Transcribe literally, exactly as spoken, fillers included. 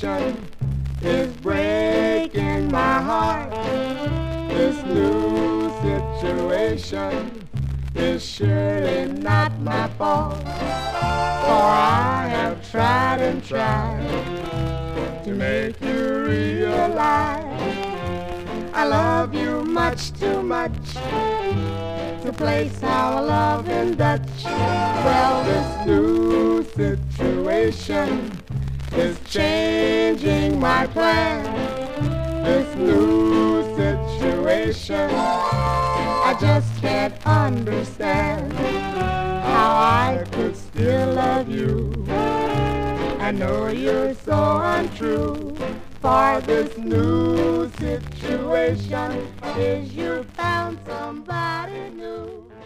situation is breaking my heart. This new situation is surely not my fault, for I have tried and tried to make you realize I love you much too much to place our love in Dutch. Well, this new situation is changing my plan. This new situation, I just can't understand how I could still love you. I know you're so untrue, for this new situation is you found somebody new.